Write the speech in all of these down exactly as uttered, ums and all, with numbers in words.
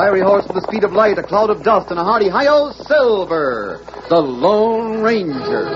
fiery horse with the speed of light, a cloud of dust, and a hearty hi-yo, Silver, the Lone Ranger.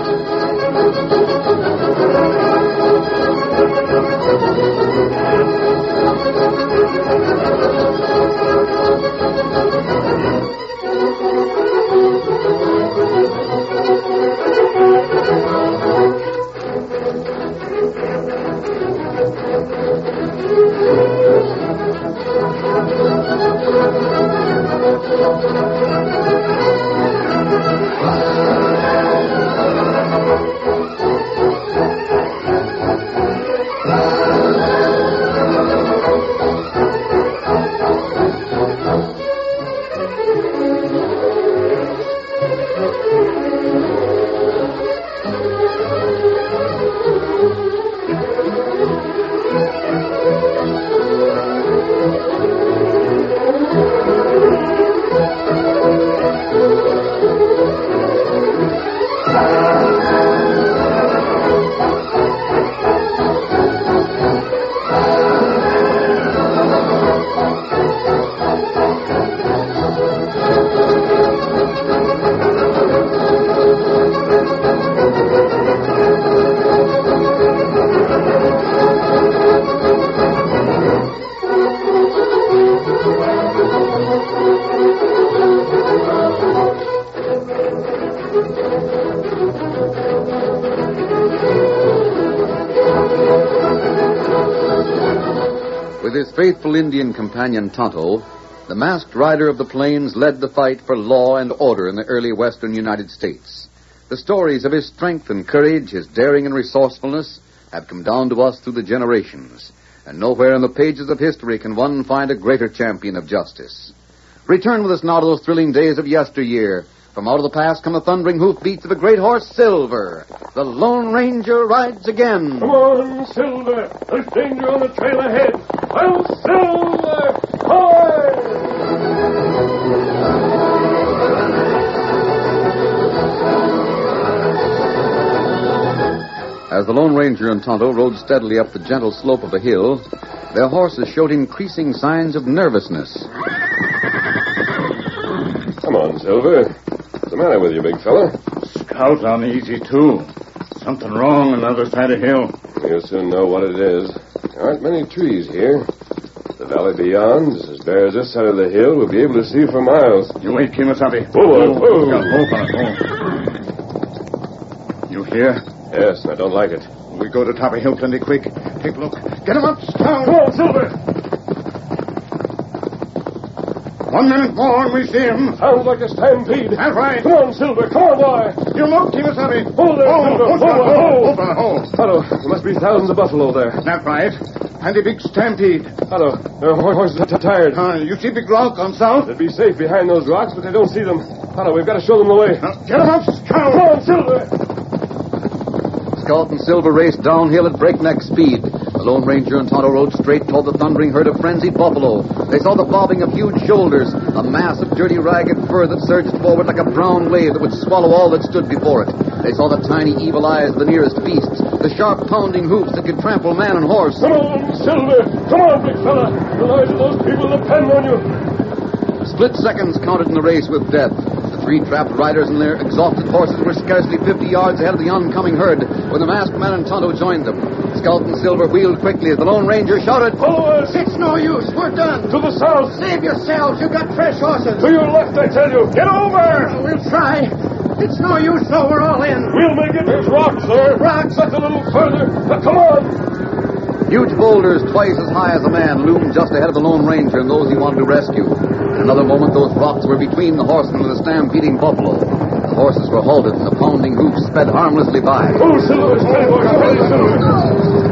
With his faithful Indian companion Tonto, the masked rider of the plains led the fight for law and order in the early western United States. The stories of his strength and courage, his daring and resourcefulness, have come down to us through the generations, and nowhere in the pages of history can one find a greater champion of justice. Return with us now to those thrilling days of yesteryear. From out of the past come the thundering hoofbeats of a great horse, Silver. The Lone Ranger rides again. Come on, Silver. There's danger on the trail ahead. Oh, Silver! Hi! As the Lone Ranger and Tonto rode steadily up the gentle slope of the hill, their horses showed increasing signs of nervousness. Come on, Silver. What's the matter with you, big fella? Scout uneasy, too. Something wrong on the other side of the hill. You'll soon know what it is. There aren't many trees here. The valley beyond is as bare as this side of the hill. We'll be able to see for miles. You wait, Kimasabi. Whoa, whoa, whoa. Scout, hold on, hold. You hear? Yes, I don't like it. We go to top of hill plenty quick. Take a look. Get him up, Scout. Come on, Silver. One minute more and we see him. Sounds like a stampede. That's right. Come on, Silver. Come on, boy. You look, Kimasabi. Hold there, Hold, Silver. hold, Hold, hold, hold. hold, hold, hold. Otto, there must be thousands of buffalo there. That's right. And a big stampede. Otto, their horses are tired. Uh, you see big rock on south? They'd be safe behind those rocks, but they don't see them. Otto, we've got to show them the way. Now, get him up, Scout. Come on, Silver. Scout and Silver raced downhill at breakneck speed. The Lone Ranger and Tonto rode straight toward the thundering herd of frenzied buffalo. They saw the bobbing of huge shoulders, a mass of dirty, ragged fur that surged forward like a brown wave that would swallow all that stood before it. They saw the tiny, evil eyes of the nearest beasts, the sharp, pounding hoofs that could trample man and horse. Come on, Silver. Come on, big fella. The lives of those people depend on you. Split seconds counted in the race with death. The three trapped riders and their exhausted horses were scarcely fifty yards ahead of the oncoming herd when the masked man and Tonto joined them. Scout and Silver wheeled quickly as the Lone Ranger shouted, Follow us! It's no use. We're done. To the south! Save yourselves. You've got fresh horses. To your left, I tell you! Get over! We'll try. It's no use, though. We're all in. We'll make it. There's rocks there. Rocks? Just a little further. Now, come on! Huge boulders twice as high as a man loomed just ahead of the Lone Ranger and those he wanted to rescue. In another moment, those rocks were between the horsemen and the stampeding buffalo. The horses were halted, and the pounding hoofs sped harmlessly by. Oh, Silver! Steady, boys! Steady, Silver!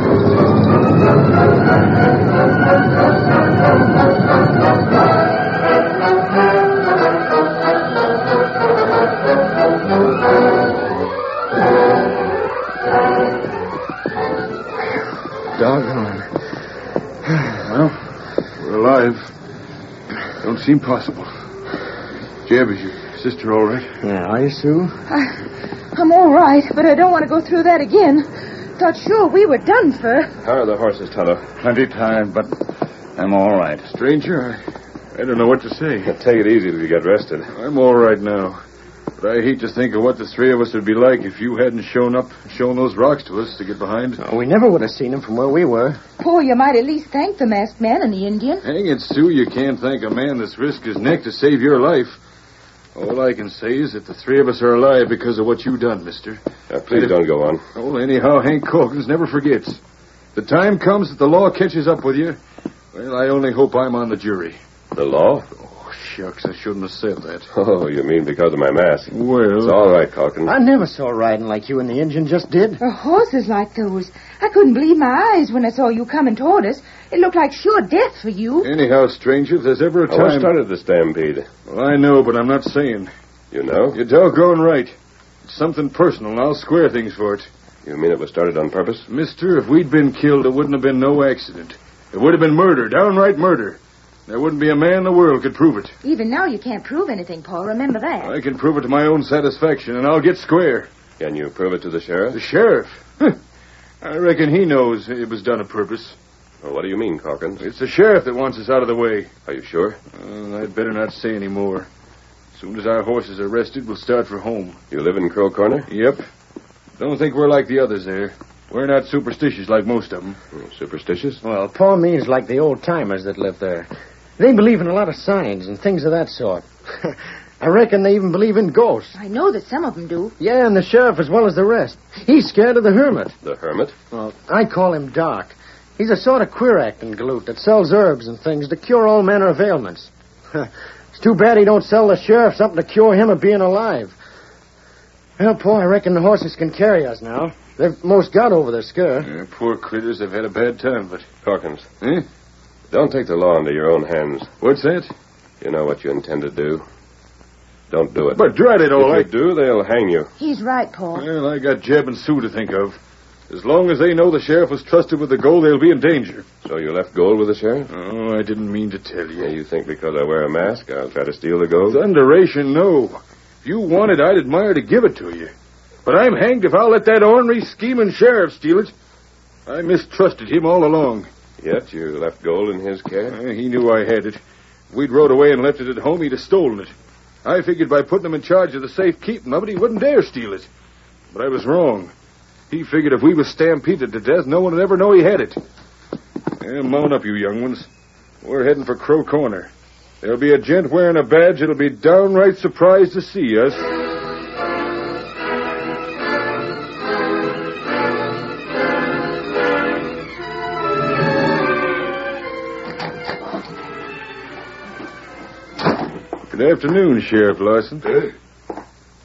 Doggone. Well, we're alive. Don't seem possible. Jeb, is your sister all right? Yeah, are you, Sue? I, I'm all right, but I don't want to go through that again. Thought sure we were done for. How are the horses, Tonto? Plenty tired, but I'm all right. Stranger, I, I don't know what to say. Take it easy till you get rested. I'm all right now. But I hate to think of what the three of us would be like if you hadn't shown up, shown those rocks to us to get behind. Oh, we never would have seen him from where we were. Paul, you might at least thank the masked man and the Indian. Hang it, Sue. You can't thank a man that's risked his neck to save your life. All I can say is that the three of us are alive because of what you done, mister. Now, please don't go on. Oh, anyhow, Hank Calkins never forgets. The time comes that the law catches up with you. Well, I only hope I'm on the jury. The law? Oh, shucks, I shouldn't have said that. Oh, you mean because of my mask? Well... It's all right, Calkins. I never saw riding like you and the Indian just did. For horses like those. I couldn't believe my eyes when I saw you coming toward us. It looked like sure death for you. Anyhow, stranger, if there's ever a time... Oh, what started the stampede? Well, I know, but I'm not saying. You know? You're doggone right. It's something personal, and I'll square things for it. You mean it was started on purpose? Mister, if we'd been killed, it wouldn't have been no accident. It would have been murder, downright murder. There wouldn't be a man in the world could prove it. Even now you can't prove anything, Paul. Remember that. I can prove it to my own satisfaction, and I'll get square. Can you prove it to the sheriff? The sheriff? I reckon he knows it was done on purpose. Well, what do you mean, Calkins? It's the sheriff that wants us out of the way. Are you sure? Uh, I'd better not say any more. As soon as our horses are rested, we'll start for home. You live in Crow Corner? Yep. Don't think we're like the others there. We're not superstitious like most of them. Oh, superstitious? Well, Paul means like the old-timers that live there. They believe in a lot of signs and things of that sort. I reckon they even believe in ghosts. I know that some of them do. Yeah, and the sheriff as well as the rest. He's scared of the hermit. The hermit? Well, I call him Doc. He's a sort of queer-acting galoot that sells herbs and things to cure all manner of ailments. It's too bad he don't sell the sheriff something to cure him of being alive. Well, Paul, I reckon the horses can carry us now. They've most got over their scare. Yeah, poor critters have had a bad time, but... Calkins. Eh? Don't take the law into your own hands. What's that? You know what you intend to do. Don't do it. But drat it all. If you do, they'll hang you. He's right, Paul. Well, I got Jeb and Sue to think of. As long as they know the sheriff was trusted with the gold, they'll be in danger. So you left gold with the sheriff? Oh, I didn't mean to tell you. Yeah, you think because I wear a mask, I'll try to steal the gold? Thunderation, no. If you want it, I'd admire to give it to you. But I'm hanged if I'll let that ornery, scheming sheriff steal it. I mistrusted him all along. Yet you left gold in his care? Uh, he knew I had it. If we'd rode away and left it at home, he'd have stolen it. I figured by putting him in charge of the safekeeping of it, he wouldn't dare steal it. But I was wrong. He figured if we was stampeded to death, no one would ever know he had it. Yeah, mount up, you young ones. We're heading for Crow Corner. There'll be a gent wearing a badge that'll be downright surprised to see us. Good afternoon, Sheriff Larson. Huh?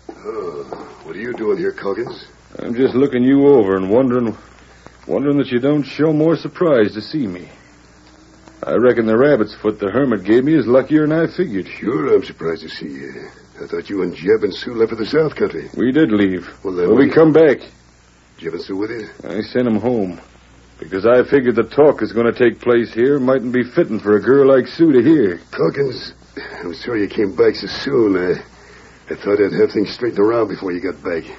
Oh, what are you doing here, Calkins? I'm just looking you over and wondering, wondering that you don't show more surprise to see me. I reckon the rabbit's foot the hermit gave me is luckier than I figured. Sure, I'm surprised to see you. I thought you and Jeb and Sue left for the South Country. We did leave. Well, then but we we- come back. Jeb and Sue with you? I sent him home. Because I figured the talk is going to take place here mightn't be fitting for a girl like Sue to hear. Calkins, I'm sorry you came back so soon. I, I thought I'd have things straightened around before you got back.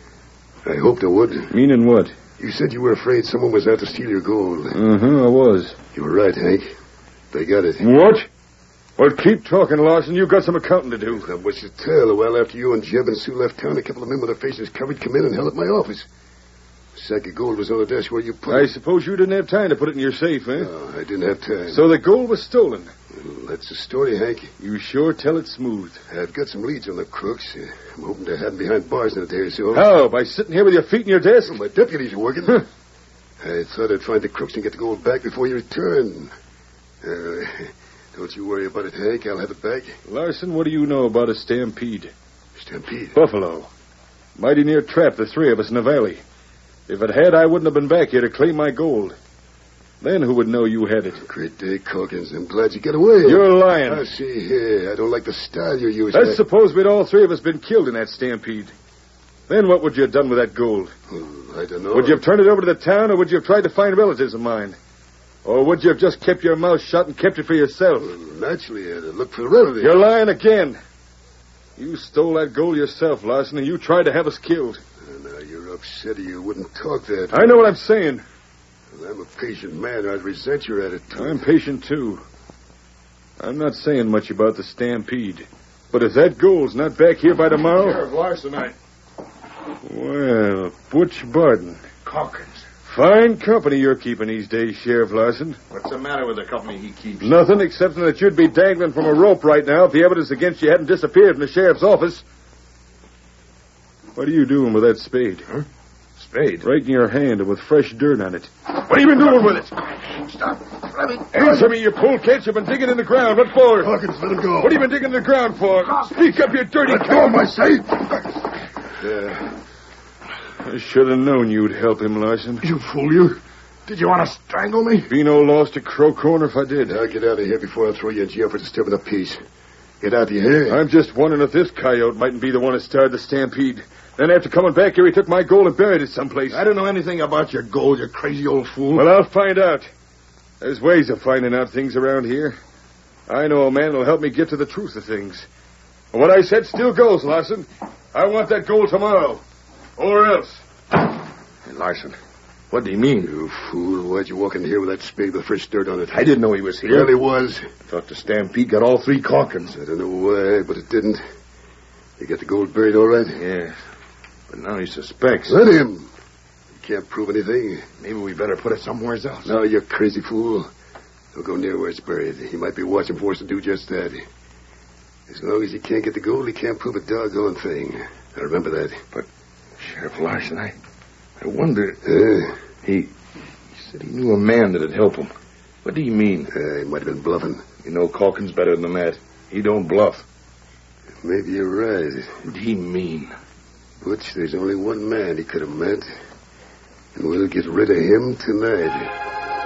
I hoped I would. Meaning what? You said you were afraid someone was out to steal your gold. Uh-huh, I was. You were right, Hank. They got it. What? Well, keep talking, Larson. You've got some accounting to do. Not much to tell. A while after you and Jeb and Sue left town, a couple of men with their faces covered come in and held up my office. A sack of gold was on the desk where you put I it. suppose you didn't have time to put it in your safe, eh? No, I didn't have time. So the gold was stolen. Well, that's the story, Hank. You sure tell it smooth. I've got some leads on the crooks. Uh, I'm hoping to have them behind bars in a day or so. How? By sitting here with your feet in your desk? Well, my deputies are working. Huh. I thought I'd find the crooks and get the gold back before you return. Uh, don't you worry about it, Hank. I'll have it back. Larson, what do you know about a stampede? Stampede. Buffalo. Mighty near trapped the three of us in the valley. If it had, I wouldn't have been back here to claim my gold. Then who would know you had it? Great day, Calkins. I'm glad you got away. You're lying. I see here. I don't like the style you're using. Let's suppose we'd all three of us been killed in that stampede. Then what would you have done with that gold? Well, I don't know. Would you have turned it over to the town, or would you have tried to find relatives of mine? Or would you have just kept your mouth shut and kept it for yourself? Well, naturally, I'd look for the relatives. You're lying again. You stole that gold yourself, Larson, and you tried to have us killed. Uh, now, you're upset or you wouldn't talk that. I know what I'm saying. Well, I'm a patient man. I'd resent your attitude. I'm patient, too. I'm not saying much about the stampede. But if that gold's not back here by tomorrow... Sheriff Larson, I... Well, Butch Barton. Calkins. Fine company you're keeping these days, Sheriff Larson. What's the matter with the company he keeps? Nothing, except that you'd be dangling from a rope right now if the evidence against you hadn't disappeared from the sheriff's office. What are you doing with that spade? Huh? Spade? Right in your hand and with fresh dirt on it. What have you been doing with it? Stop. Let me... Answer me, you polecat. You've been digging in the ground. What for? Hawkins, let him go. What have you been digging in the ground for? Speak up, you dirty Let go of my safe. Yeah. I should have known you'd help him, Larson. You fool, you. Did you want to strangle me? Be no loss to Crow Corner if I did. Now get out of here before I throw you in jail for disturbing the peace. Get out of here. I'm just wondering if this coyote mightn't be the one that started the stampede. Then after coming back here, he took my gold and buried it someplace. I don't know anything about your gold, you crazy old fool. Well, I'll find out. There's ways of finding out things around here. I know a man who'll help me get to the truth of things. But what I said still goes, Larson. I want that gold tomorrow. Or else. Hey, Larson, what do you mean? You fool. Why'd you walk in here with that spade with fresh dirt on it? I didn't know he was here. Well, he was. I thought the stampede got all three Calkins. I don't know why, but it didn't. You got the gold buried all right? Yeah. But now he suspects. Let him. He can't prove anything. Maybe we better put it somewhere else. No, you crazy fool. Don't go near where it's buried. He might be watching for us to do just that. As long as he can't get the gold, he can't prove a doggone thing. Now remember that. But, Sheriff Larson, I, I wonder... Uh, he, he said he knew a man that'd help him. What do you mean? Uh, he might have been bluffing. You know Calkins better than that. He don't bluff. Maybe you're right. What do he mean? Butch, there's only one man he could have met. And we'll get rid of him tonight.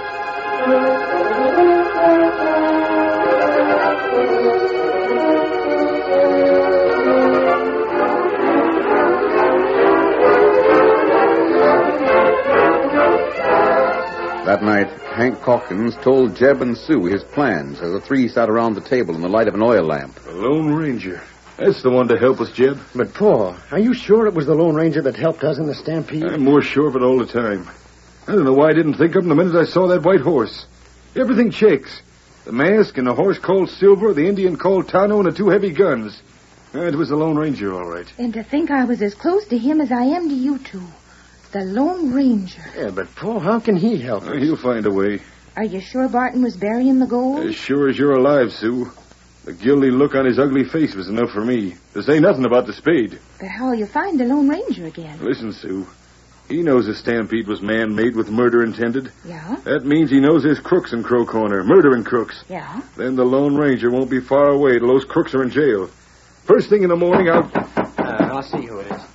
That night, Hank Calkins told Jeb and Sue his plans as the three sat around the table in the light of an oil lamp. The Lone Ranger. That's the one to help us, Jeb. But, Paul, are you sure it was the Lone Ranger that helped us in the stampede? I'm more sure of it all the time. I don't know why I didn't think of him the minute I saw that white horse. Everything checks. The mask and the horse called Silver, the Indian called Tano, and the two heavy guns. It was the Lone Ranger, all right. And to think I was as close to him as I am to you two. The Lone Ranger. Yeah, but, Paul, how can he help us? Uh, he'll find a way. Are you sure Barton was burying the gold? As sure as you're alive, Sue. The guilty look on his ugly face was enough for me. To say nothing about the spade. But how'll you find the Lone Ranger again? Listen, Sue. He knows the stampede was man-made with murder intended. Yeah? That means he knows there's crooks in Crow Corner, murdering crooks. Yeah? Then the Lone Ranger won't be far away till those crooks are in jail. First thing in the morning, I'll... Uh, I'll see who it is.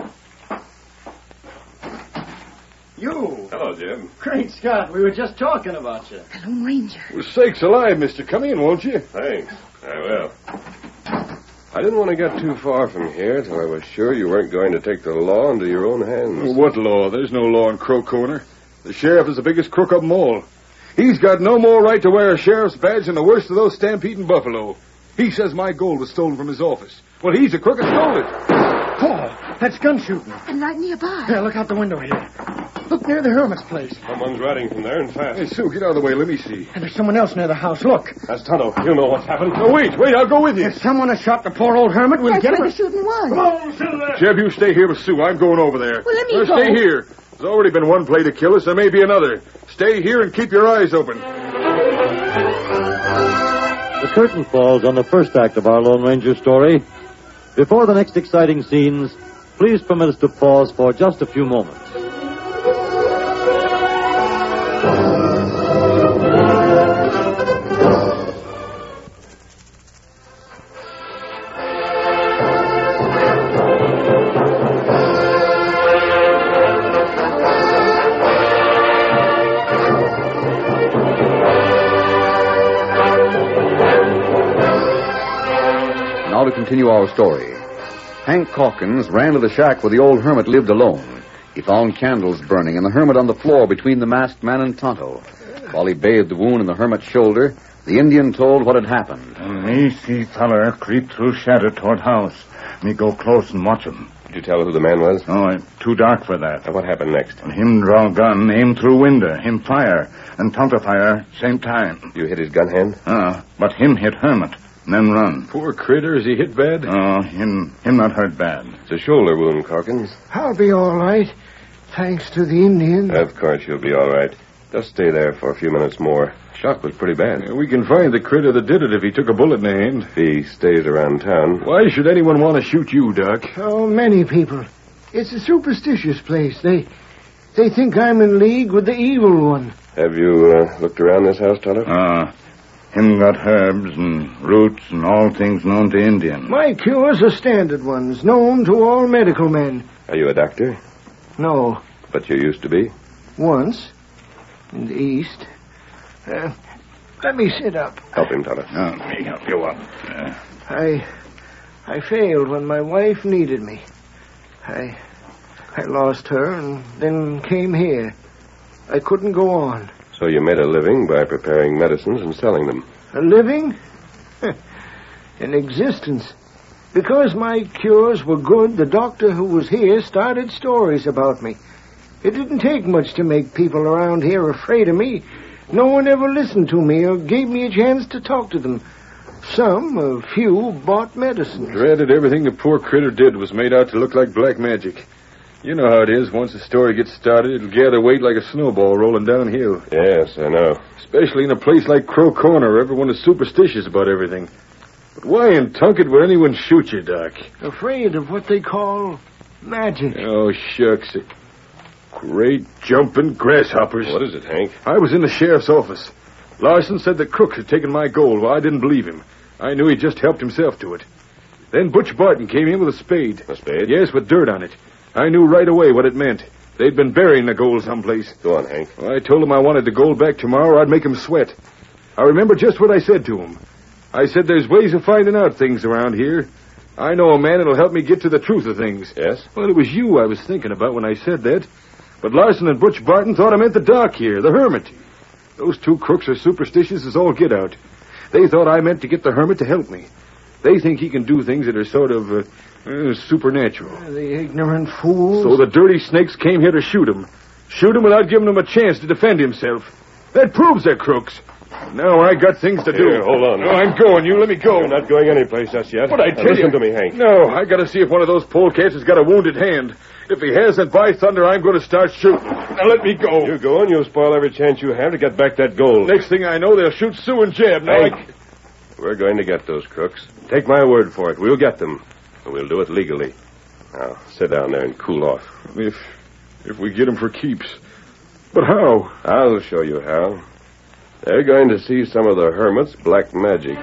You! Hello, Jim. Great Scott, we were just talking about you. The Lone Ranger. For sakes alive, mister. Come in, won't you? Thanks. I will. I didn't want to get too far from here till I was sure you weren't going to take the law into your own hands. What law? There's no law in Crow Corner. The sheriff is the biggest crook of them all. He's got no more right to wear a sheriff's badge than the worst of those stampeding buffalo. He says my gold was stolen from his office. Well, he's the crook that stole it. Paul, that's gun shooting. And right nearby. Yeah, look out the window here. Look near the hermit's place. Someone's riding from there and fast. Hey, Sue, get out of the way. Let me see. And there's someone else near the house. Look. That's Tonto. He'll know what's happened. No, wait, wait. I'll go with you. If someone has shot the poor old hermit, we'll That's get where him. the shooting was. on, Silver. Jeb, you stay here with Sue. I'm going over there. Well, let me Now, go. Stay here. There's already been one play to kill us. There may be another. Stay here and keep your eyes open. The curtain falls on the first act of our Lone Ranger story. Before the next exciting scenes, please permit us to pause for just a few moments. Now to continue our story. Hank Calkins ran to the shack where the old hermit lived alone. He found candles burning and the hermit on the floor between the masked man and Tonto. While he bathed the wound in the hermit's shoulder, the Indian told what had happened. Me see feller creep through shadow toward house. Me go close and watch him. Did you tell who the man was? Oh, it's too dark for that. Now, what happened next? Him draw gun, aim through window, him fire, and Tonto fire same time. You hit his gun hand? Uh, but him hit Hermit, and then run. Poor critter, is he hit bad? Oh, him, him not hurt bad. It's a shoulder wound, Calkins. I'll be all right, thanks to the Indian. Of course you'll be all right. Just stay there for a few minutes more. Shock was pretty bad. Yeah, we can find the critter that did it if he took a bullet in the hand. If he stays around town. Why should anyone want to shoot you, Doc? Oh, many people. It's a superstitious place. They they think I'm in league with the evil one. Have you uh, looked around this house, Tonto? Uh, him got herbs and roots and all things known to Indian. My cures are standard ones, known to all medical men. Are you a doctor? No. But you used to be? Once. In the East. Uh, let me sit up. Help him, Tonto. Oh, let me help you up. Uh, I I failed when my wife needed me. I I lost her and then came here. I couldn't go on. So you made a living by preparing medicines and selling them? A living? An existence. Because my cures were good, the doctor who was here started stories about me. It didn't take much to make people around here afraid of me. No one ever listened to me or gave me a chance to talk to them. Some, a few, bought medicine. Dreaded everything the poor critter did was made out to look like black magic. You know how it is. Once a story gets started, it'll gather weight like a snowball rolling downhill. Yes, I know. Especially in a place like Crow Corner, where everyone is superstitious about everything. But why in Tunket would anyone shoot you, Doc? Afraid of what they call magic. Oh, shucks. Great jumping grasshoppers. What is it, Hank? I was in the sheriff's office. Larson said the crook had taken my gold. Well, I didn't believe him. I knew he just helped himself to it. Then Butch Barton came in with a spade. A spade? Yes, with dirt on it. I knew right away what it meant. They'd been burying the gold someplace. Go on, Hank. Well, I told him I wanted the gold back tomorrow or I'd make him sweat. I remember just what I said to him. I said there's ways of finding out things around here. I know a man that'll help me get to the truth of things. Yes? Well, it was you I was thinking about when I said that. But Larson and Butch Barton thought I meant the doc here, the hermit. Those two crooks are superstitious as all get out. They thought I meant to get the hermit to help me. They think he can do things that are sort of uh, uh, supernatural. The ignorant fools. So the dirty snakes came here to shoot him. Shoot him without giving him a chance to defend himself. That proves they're crooks. Now I got things to do. Here, hold on. No, I'm going. You let me go. You're not going anyplace just yet. But I Now, tell listen you... to me, Hank. No, I got to see if one of those polecats has got a wounded hand. If he hasn't, by thunder, I'm going to start shooting. Now let me go. You go and you'll spoil every chance you have to get back that gold. Next thing I know, they'll shoot Sue and Jeb. Now Hank, I... we're going to get those crooks. Take my word for it. We'll get them. And we'll do it legally. Now, sit down there and cool off. If, if we get them for keeps. But how? I'll show you how. They're going to see some of the hermit's black magic.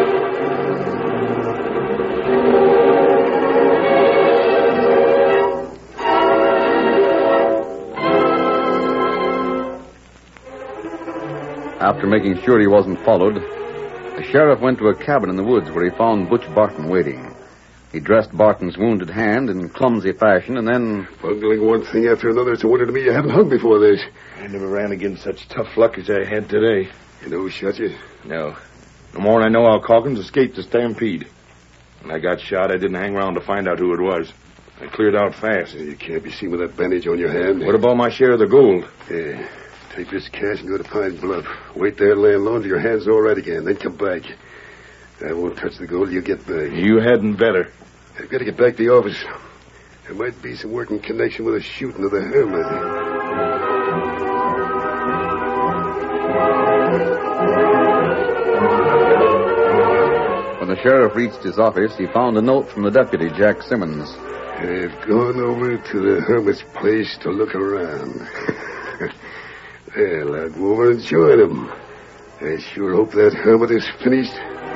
After making sure he wasn't followed, the sheriff went to a cabin in the woods where he found Butch Barton waiting. He dressed Barton's wounded hand in clumsy fashion and then... Bungling one thing after another, it's a wonder to me you haven't hung before this. I never ran against such tough luck as I had today. You know who shot you? No. No more than I know how Calkins escaped the stampede. When I got shot, I didn't hang around to find out who it was. I cleared out fast. You can't be seen with that bandage on your hand. What about my share of the gold? Yeah. Take this cash and go to Pine Bluff. Wait there laying low until your hand's all right again. Then come back. I won't touch the gold you'll get back. You hadn't better. I've got to get back to the office. There might be some work in connection with a shooting of the hermit. When the sheriff reached his office, he found a note from the deputy, Jack Simmons. I've gone over to the hermit's place to look around. Well, I'll go over and join him. I sure hope that hermit is finished.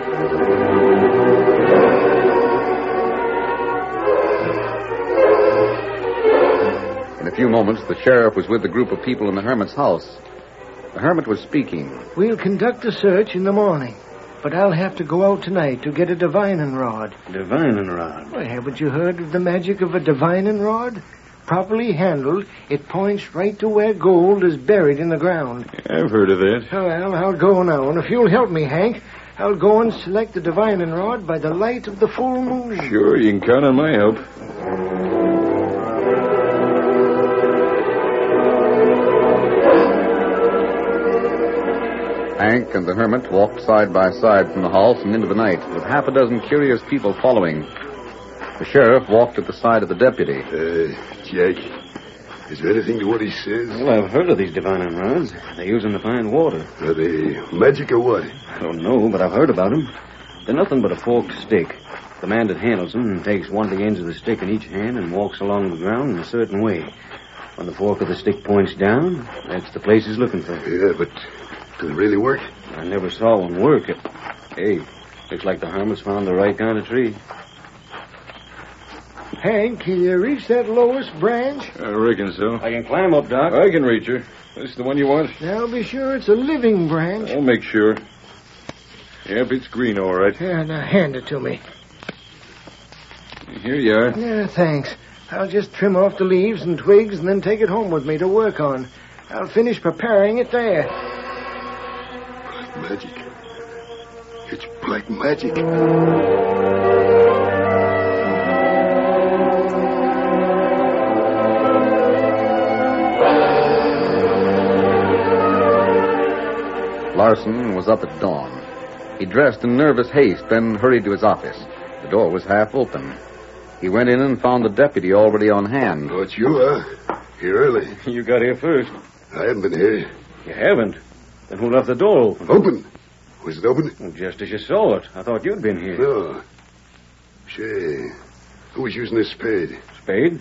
In a few moments, the sheriff was with the group of people in the hermit's house. The hermit was speaking. We'll conduct a search in the morning, but I'll have to go out tonight to get a divining rod. Divining rod? Well, haven't you heard of the magic of a divining rod? Properly handled, it points right to where gold is buried in the ground. I've heard of that. Well, I'll go now, and if you'll help me, Hank, I'll go and select the divining rod by the light of the full moon. Sure, you can count on my help. Hank and the hermit walked side by side from the house and into the night, with half a dozen curious people following. The sheriff walked at the side of the deputy. Uh, Jack, is there anything to what he says? Well, I've heard of these divining rods. They use them to find water. Are they magic or what? I don't know, but I've heard about them. They're nothing but a forked stick. The man that handles them takes one of the ends of the stick in each hand and walks along the ground in a certain way. When the fork of the stick points down, that's the place he's looking for. Yeah, but does it really work? I never saw one work. It, hey, looks like the hermit's found the right kind of tree. Hank, can you reach that lowest branch? I reckon so. I can climb up, Doc. I can reach her. This the one you want? Now, be sure it's a living branch. I'll make sure. Yep, it's green, all right. Yeah, now hand it to me. Here you are. Yeah, thanks. I'll just trim off the leaves and twigs and then take it home with me to work on. I'll finish preparing it there. Black magic. It's black magic. Larson was up at dawn. He dressed in nervous haste, then hurried to his office. The door was half open. He went in and found the deputy already on hand. Oh, it's you, huh? Here early. You got here first. I haven't been here. You haven't? Then who left the door open? Open? Was it open? Well, just as you saw it. I thought you'd been here. No. Say, who was using this spade? Spade?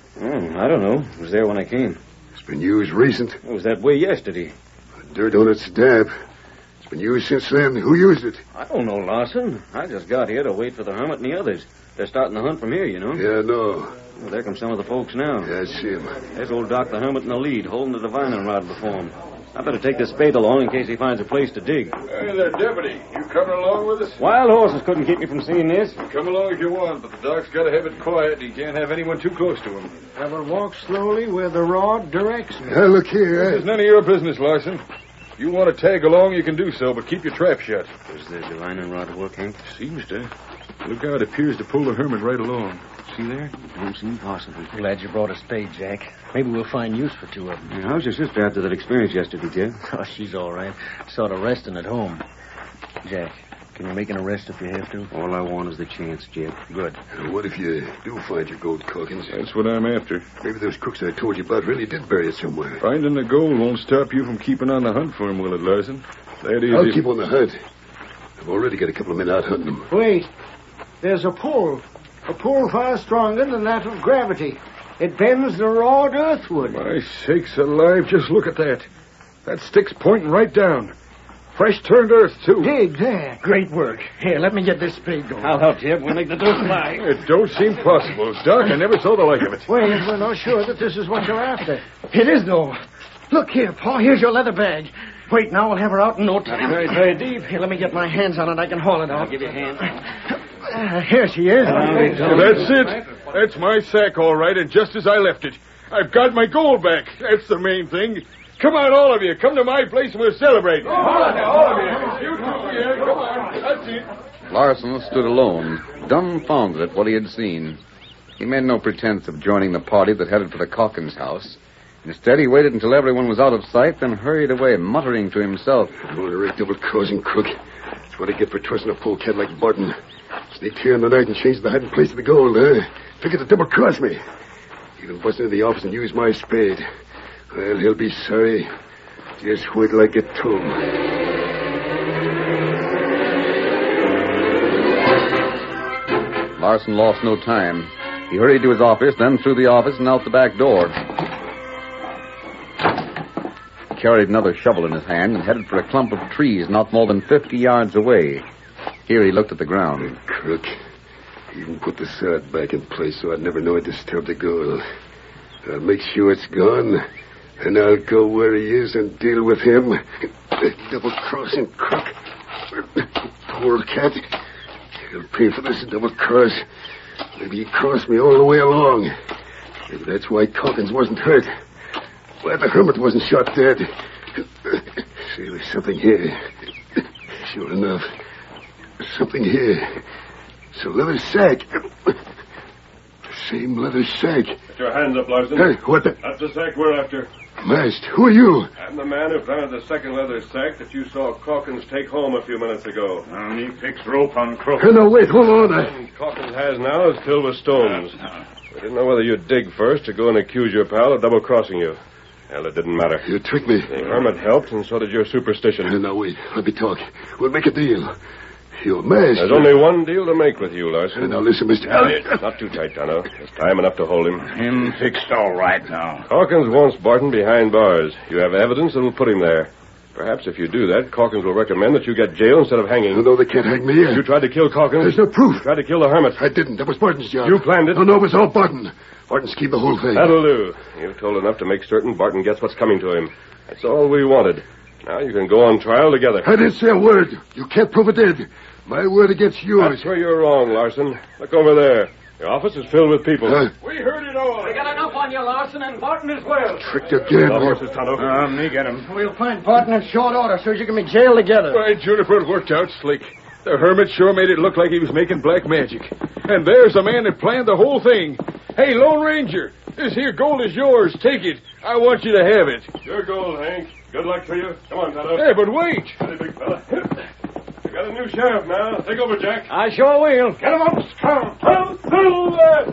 Oh, I don't know. It was there when I came. It's been used recent. It was that way yesterday. Dirt on its stamp. It's been used since then. Who used it? I don't know, Larson. I just got here to wait for the hermit and the others. They're starting the hunt from here, you know. Yeah, no. Well, there come some of the folks now. Yeah, I see him. There's old Doc the hermit in the lead, holding the divining rod before him. I better take this spade along in case he finds a place to dig. Hey there, deputy. You coming along with us? Wild horses couldn't keep me from seeing this. Come along if you want, but the doc's got to have it quiet. He can't have anyone too close to him. I will walk slowly where the rod directs me. Now, look here. This is none of your business, Larson. If you want to tag along, you can do so, but keep your trap shut. Does the divining rod work, Hank? Seems to. Look how it appears to pull the hermit right along. See there? Don't seem possible. Glad you brought a spade, Jack. Maybe we'll find use for two of them. Now, how's your sister after that experience yesterday, Jed? Oh, she's all right. Sort of resting at home. Jack, can you make an arrest if you have to? All I want is the chance, Jed. Good. Now, what if you do find your gold, Calkins? That's what I'm after. Maybe those crooks I told you about really did bury it somewhere. Finding the gold won't stop you from keeping on the hunt for him, will it, Larson? That is... I'll if... keep on the hunt. I've already got a couple of men out hunting them. Wait. There's a pull. A pull far stronger than that of gravity. It bends the rod earthward. My sakes alive, just look at that. That stick's pointing right down. Fresh turned earth, too. Dig there. Great work. Here, let me get this spade going. I'll help, Jed. We'll make the dirt fly. It don't seem possible. Doc, I never saw the like of it. Wait, we're not sure that this is what you're after. It is, though. Look here, Paul. Here's your leather bag. Wait, now we'll have her out in no time. Very, very deep. Here, let me get my hands on it. I can haul it out. I'll give you a hand. Uh, here she is. That's it. That's my sack, all right, and just as I left it. I've got my gold back. That's the main thing. Come on, all of you. Come to my place and we'll celebrate. Oh, all of you. All of you. You too. Yeah, come on. That's it. Larson stood alone, dumbfounded at what he had seen. He made no pretense of joining the party that headed for the Calkins house. Instead, he waited until everyone was out of sight, then hurried away, muttering to himself. Monterey double-crossing crook. That's what I get for trusting a polecat like Barton. Sneaked here in the night and changed the hiding place of the gold, huh? Figured to double-cross me. Even busted into the office and used my spade. Well, he'll be sorry. Just wait till I get to him. Larson lost no time. He hurried to his office, then through the office and out the back door. He carried another shovel in his hand and headed for a clump of trees not more than fifty yards away. Here he looked at the ground. Crook. Even put the sod back in place so I'd never know it disturbed the gold. I'll make sure it's gone, and I'll go where he is and deal with him. Double-crossing crook. Poor cat. He'll pay for this double-cross. Maybe he crossed me all the way along. Maybe that's why Calkins wasn't hurt. Why the hermit wasn't shot dead. See, there's something here. Sure enough. Something here. It's a leather sack. The same leather sack. Put your hands up, Larson. Hey, what the... That's the sack we're after. Masked, who are you? I'm the man who planted the second leather sack that you saw Calkins take home a few minutes ago. And he fixed rope on Crook. Uh, no, wait, hold on. I... And Calkins has now is filled with stones. We didn't know whether you'd dig first or go and accuse your pal of double-crossing you. Well, it didn't matter. You tricked me. The hermit helped, and so did your superstition. Uh, now, wait. Let me talk. We'll make a deal. You're masked. There's only one deal to make with you, Larson. Uh, now, listen, Mister Uh, Not too tight, Tonto. There's time enough to hold him. Him fixed all right now. Calkins wants Barton behind bars. You have evidence that will put him there. Perhaps if you do that, Calkins will recommend that you get jail instead of hanging. No, no, they can't hang me here. You tried to kill Calkins. There's no proof. Tried to kill the hermit. I didn't. That was Barton's job. You planned it. No, no, it was all Barton. Barton schemed the whole thing. That'll do. You've told enough to make certain Barton gets what's coming to him. That's all we wanted. Now you can go on trial together. I didn't say a word. You can't prove it did. My word against yours. That's where you're wrong, Larson. Look over there. The office is filled with people. Uh, We heard it all. We got enough on you, Larson, and Barton as well. tricked again. The horses, Tonto. Uh, me get him. We'll find Barton in short order so as you can be jailed together. By Juniper, it worked out slick. The hermit sure made it look like he was making black magic. And there's the man that planned the whole thing. Hey, Lone Ranger, this here gold is yours. Take it. I want you to have it. Your gold, Hank. Good luck to you. Come on, Tonto. Hey, but wait. Steady, big fella. We got a new sheriff now. Take over, Jack. I sure will. Get him up. Come. Come through there.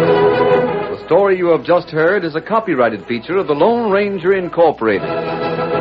You have just heard is a copyrighted feature of the Lone Ranger Incorporated.